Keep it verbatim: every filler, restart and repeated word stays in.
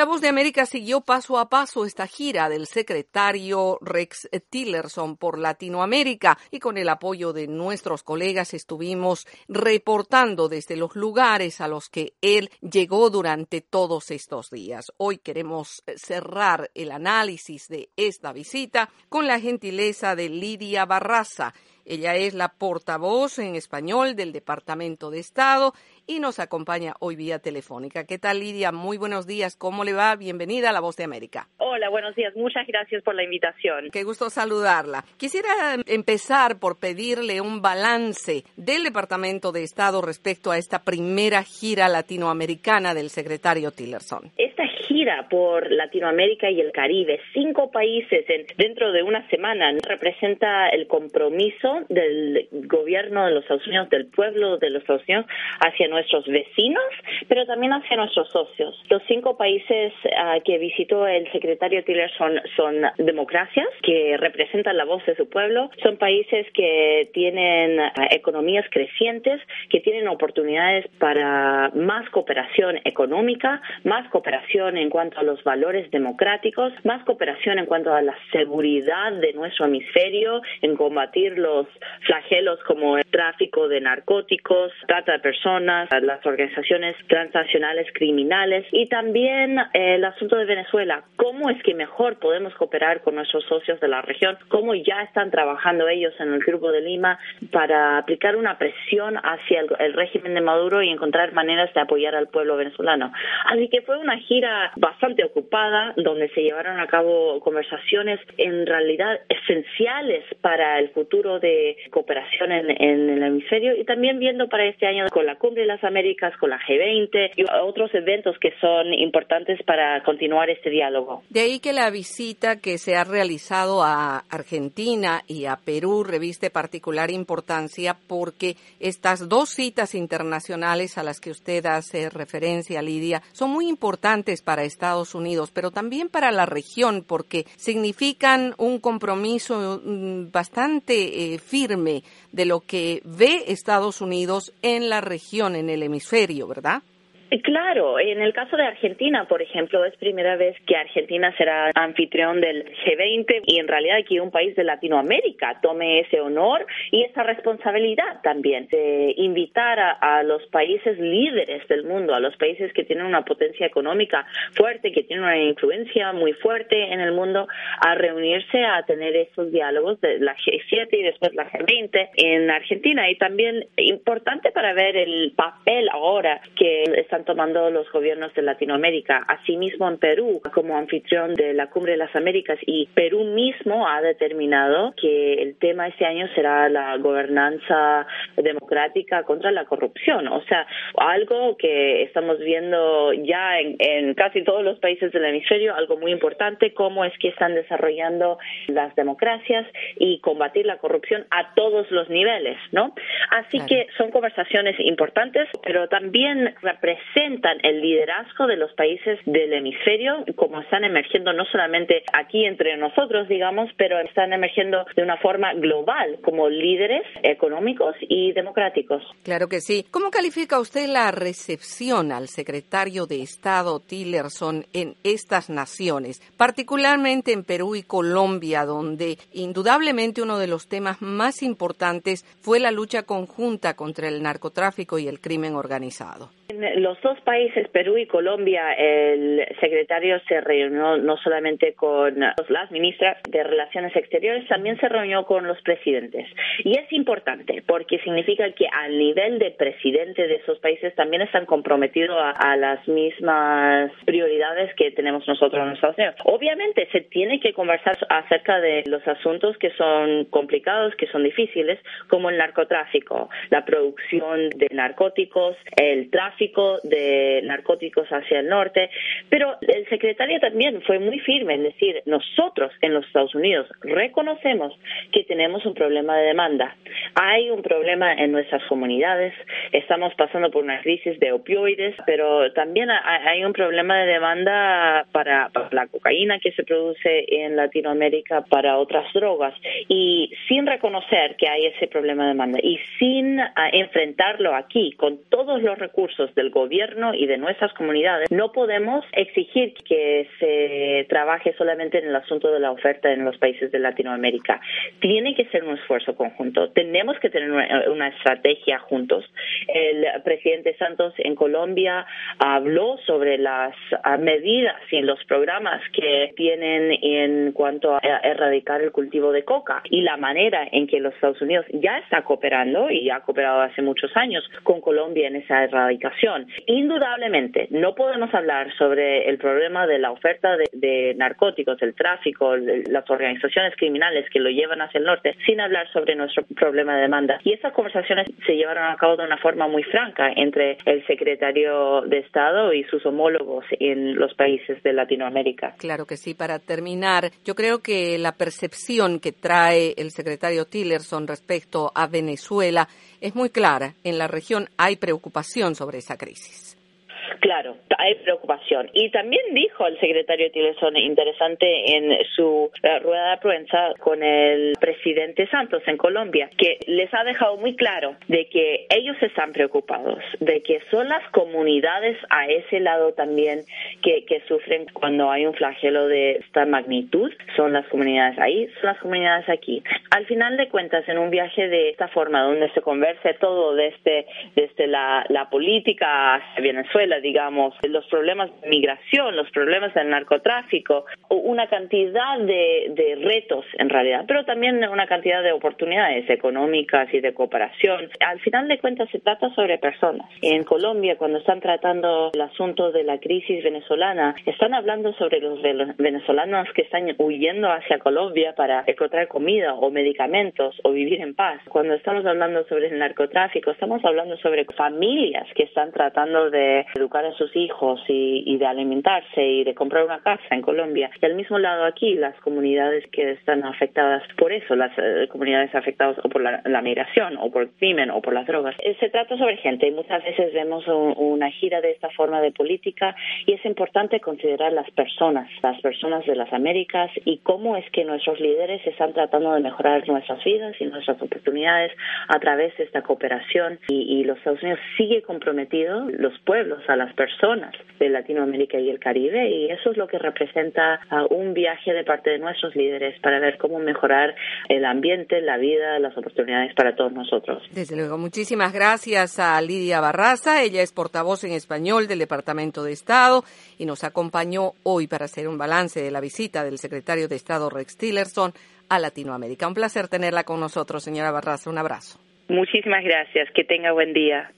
La Voz de América siguió paso a paso esta gira del secretario Rex Tillerson por Latinoamérica y con el apoyo de nuestros colegas estuvimos reportando desde los lugares a los que él llegó durante todos estos días. Hoy queremos cerrar el análisis de esta visita con la gentileza de Lidia Barraza. Ella es la portavoz en español del Departamento de Estado y nos acompaña hoy vía telefónica. ¿Qué tal, Lidia? Muy buenos días. ¿Cómo le va? Bienvenida a La Voz de América. Hola, buenos días. Muchas gracias por la invitación. Qué gusto saludarla. Quisiera empezar por pedirle un balance del Departamento de Estado respecto a esta primera gira latinoamericana del secretario Tillerson. Esta gira por Latinoamérica y el Caribe, cinco países en, dentro de una semana, representa el compromiso del gobierno de los Estados Unidos, del pueblo de los Estados Unidos, hacia nuestros vecinos, pero también hacia nuestros socios. Los cinco países uh, que visitó el secretario Tillerson son democracias que representan la voz de su pueblo, son países que tienen uh, economías crecientes, que tienen oportunidades para más cooperación económica, más cooperación en cuanto a los valores democráticos, más cooperación en cuanto a la seguridad de nuestro hemisferio, en combatir los flagelos como el tráfico de narcóticos, trata de personas, las organizaciones transnacionales criminales y también eh, el asunto de Venezuela. ¿Cómo es que mejor podemos cooperar con nuestros socios de la región? ¿Cómo ya están trabajando ellos en el Grupo de Lima para aplicar una presión hacia el, el régimen de Maduro y encontrar maneras de apoyar al pueblo venezolano? Así que fue una gira bastante ocupada donde se llevaron a cabo conversaciones en realidad esenciales para el futuro de cooperación en, en el hemisferio y también viendo para este año con la Cumbre de las Américas, con la G veinte y otros eventos que son importantes para continuar este diálogo. De ahí que la visita que se ha realizado a Argentina y a Perú reviste particular importancia porque estas dos citas internacionales a las que usted hace referencia, Lidia, son muy importantes para Estados Unidos, pero también para la región porque significan un compromiso bastante eh, firme de lo que ve Estados Unidos en la región, en el hemisferio, ¿verdad? Claro, en el caso de Argentina, por ejemplo, es primera vez que Argentina será anfitrión del G veinte y en realidad aquí un país de Latinoamérica tome ese honor y esa responsabilidad también de invitar a, a los países líderes del mundo, a los países que tienen una potencia económica fuerte, que tienen una influencia muy fuerte en el mundo, a reunirse, a tener esos diálogos de la G siete y después la G veinte en Argentina. Y también importante para ver el papel ahora que están tomando los gobiernos de Latinoamérica. Asimismo en Perú, como anfitrión de la Cumbre de las Américas, y Perú mismo ha determinado que el tema este año será la gobernanza democrática contra la corrupción. O sea, algo que estamos viendo ya en, en casi todos los países del hemisferio, algo muy importante, cómo es que están desarrollando las democracias y combatir la corrupción a todos los niveles, ¿no? Así claro. que son conversaciones importantes, pero también representan representan el liderazgo de los países del hemisferio, como están emergiendo no solamente aquí entre nosotros, digamos, pero están emergiendo de una forma global como líderes económicos y democráticos. Claro que sí. ¿Cómo califica usted la recepción al secretario de Estado Tillerson en estas naciones, particularmente en Perú y Colombia, donde indudablemente uno de los temas más importantes fue la lucha conjunta contra el narcotráfico y el crimen organizado? En los dos países, Perú y Colombia, el secretario se reunió no solamente con las ministras de Relaciones Exteriores, también se reunió con los presidentes. Y es importante porque significa que al nivel de presidente de esos países también están comprometidos a, a las mismas prioridades que tenemos nosotros en Estados Unidos. Obviamente se tiene que conversar acerca de los asuntos que son complicados, que son difíciles, como el narcotráfico, la producción de narcóticos, el tráfico de narcóticos hacia el norte, pero el secretario también fue muy firme en decir, nosotros en los Estados Unidos reconocemos que tenemos un problema de demanda. Hay un problema en nuestras comunidades, estamos pasando por una crisis de opioides, pero también hay un problema de demanda para, para la cocaína que se produce en Latinoamérica, para otras drogas, y sin reconocer que hay ese problema de demanda y sin uh, enfrentarlo aquí con todos los recursos del gobierno y de nuestras comunidades, no podemos exigir que se trabaje solamente en el asunto de la oferta en los países de Latinoamérica. Tiene que ser un esfuerzo conjunto. Tenemos que tener una, una estrategia juntos. El presidente Santos en Colombia habló sobre las medidas y los programas que tienen en cuanto a erradicar el cultivo de coca y la manera en que los Estados Unidos ya está cooperando y ha cooperado hace muchos años con Colombia en esa erradicación. Indudablemente, no podemos hablar sobre el problema de la oferta de, de narcóticos, el tráfico, las organizaciones criminales que lo llevan hacia el norte, sin hablar sobre nuestro problema de demanda. Y esas conversaciones se llevaron a cabo de una forma muy franca entre el secretario de Estado y sus homólogos en los países de Latinoamérica. Claro que sí. Para terminar, yo creo que la percepción que trae el secretario Tillerson respecto a Venezuela es muy clara. En la región hay preocupación sobre esa crisis. Claro, hay preocupación. Y también dijo el secretario Tillerson, interesante, en su uh, rueda de prensa con el presidente Santos en Colombia, que les ha dejado muy claro de que ellos están preocupados, de que son las comunidades a ese lado también que, que sufren cuando hay un flagelo de esta magnitud. Son las comunidades ahí, son las comunidades aquí. Al final de cuentas, en un viaje de esta forma, donde se converse todo desde, desde la, la política hacia Venezuela, digamos, los problemas de migración, los problemas del narcotráfico, una cantidad de, de retos en realidad, pero también una cantidad de oportunidades económicas y de cooperación. Al final de cuentas se trata sobre personas. En Colombia, cuando están tratando el asunto de la crisis venezolana, están hablando sobre los venezolanos que están huyendo hacia Colombia para encontrar comida o medicamentos o vivir en paz. Cuando estamos hablando sobre el narcotráfico, estamos hablando sobre familias que están tratando de educar a sus hijos y, y de alimentarse y de comprar una casa en Colombia. Y al mismo lado aquí, las comunidades que están afectadas por eso, las eh, comunidades afectadas o por la, la migración o por el crimen o por las drogas. Eh, se trata sobre gente y muchas veces vemos un, una gira de esta forma de política y es importante considerar las personas, las personas de las Américas y cómo es que nuestros líderes están tratando de mejorar nuestras vidas y nuestras oportunidades a través de esta cooperación y, y los Estados Unidos sigue comprometido, los pueblos, a las personas de Latinoamérica y el Caribe, y eso es lo que representa uh, un viaje de parte de nuestros líderes para ver cómo mejorar el ambiente, la vida, las oportunidades para todos nosotros. Desde luego, muchísimas gracias a Lidia Barraza. Ella es portavoz en español del Departamento de Estado y nos acompañó hoy para hacer un balance de la visita del secretario de Estado Rex Tillerson a Latinoamérica. Un placer tenerla con nosotros, señora Barraza. Un abrazo. Muchísimas gracias. Que tenga buen día.